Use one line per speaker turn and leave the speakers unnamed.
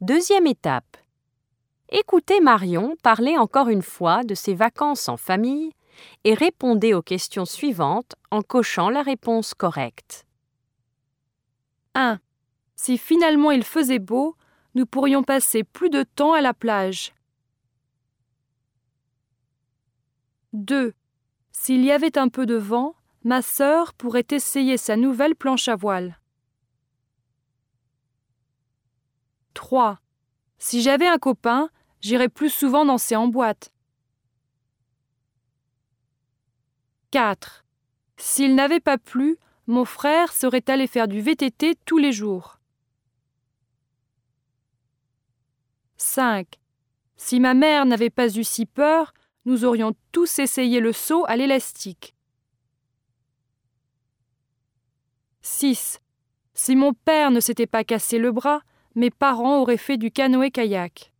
Deuxième étape. Écoutez Marion parler encore une fois de ses vacances en famille et répondez aux questions suivantes en cochant la réponse correcte.
1. Si finalement il faisait beau, nous pourrions passer plus de temps à la plage. 2. S'il y avait un peu de vent, ma sœur pourrait essayer sa nouvelle planche à voile. 3. Si j'avais un copain, j'irais plus souvent danser en boîte. 4. S'il n'avait pas plu, mon frère serait allé faire du VTT tous les jours. 5. Si ma mère n'avait pas eu si peur, nous aurions tous essayé le saut à l'élastique. 6. Si mon père ne s'était pas cassé le bras, mes parents auraient fait du canoë-kayak.